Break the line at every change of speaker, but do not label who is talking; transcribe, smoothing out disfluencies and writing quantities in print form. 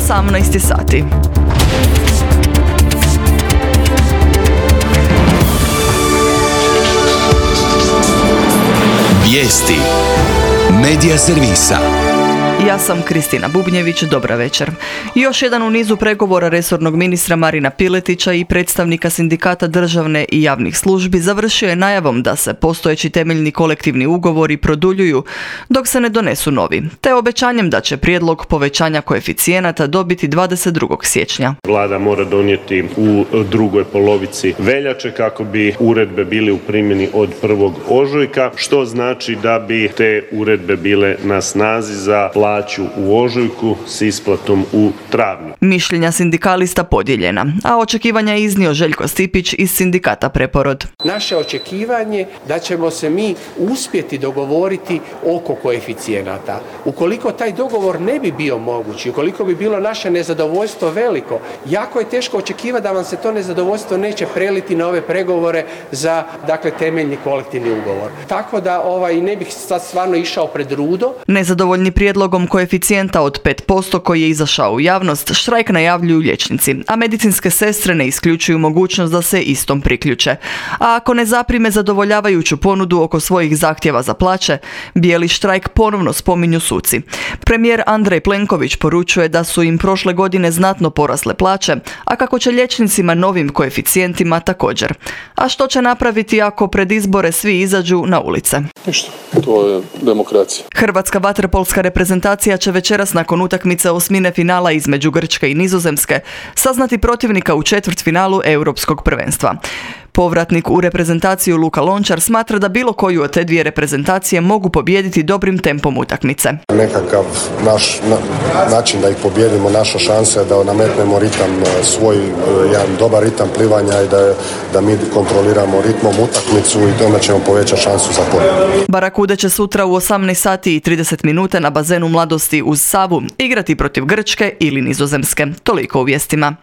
18 sati.
Vijesti Medija servisa.
Ja sam Kristina Bubnjević, dobra večer. Još jedan u nizu pregovora resornog ministra Marina Piletića i predstavnika sindikata državne i javnih službi završio je najavom da se postojeći temeljni kolektivni ugovori produljuju dok se ne donesu novi, te obećanjem da će prijedlog povećanja koeficijenata dobiti 22. siječnja.
Vlada mora donijeti u drugoj polovici veljače kako bi uredbe bile u primjeni od 1. ožujka, što znači da bi te uredbe bile na snazi za plaću u ožujku s isplatom u travnju.
Mišljenja sindikalista podijeljena, a očekivanja je iznio Željko Stipić iz sindikata Preporod.
Naše očekivanje da ćemo se mi uspjeti dogovoriti oko koeficijenata. Ukoliko taj dogovor ne bi bio moguć, ukoliko bi bilo naše nezadovoljstvo veliko, jako je teško očekivati da vam se to nezadovoljstvo neće preliti na ove pregovore za temeljni kolektivni ugovor. Tako da ne bih sad stvarno išao pred rudo.
Nezadovoljni prijedlogom koeficijenta od 5% koji je izašao u javnost, štrajk najavljuju liječnici, a medicinske sestre ne isključuju mogućnost da se istom priključe. A ako ne zaprime zadovoljavajuću ponudu oko svojih zahtjeva za plaće, bijeli štrajk ponovno spominju suci. Premijer Andrej Plenković poručuje da su im prošle godine znatno porasle plaće, a kako će liječnicima novim koeficijentima također. A što će napraviti ako pred izbore svi izađu na ulice?
Ništa, to je demokracija.
Hrvatska vaterpolska reprezentacija će večeras nakon utakmice osmine finala između Grčke i Nizozemske saznati protivnika u četvrtfinalu Europskog prvenstva. Povratnik u reprezentaciju Luka Lončar smatra da bilo koju od te dvije reprezentacije mogu pobijediti dobrim tempom utakmice.
Nekakav naš način da ih pobijedimo, naša šansa je da nametnemo ritam, svoj jedan dobar ritam plivanja i da mi kontroliramo ritmom utakmicu i tome ćemo povećati šansu za pobjedu.
Barakude će sutra u 18 sati i 30 minuta na bazenu Mladosti uz Savu igrati protiv Grčke ili Nizozemske. Toliko u vijestima.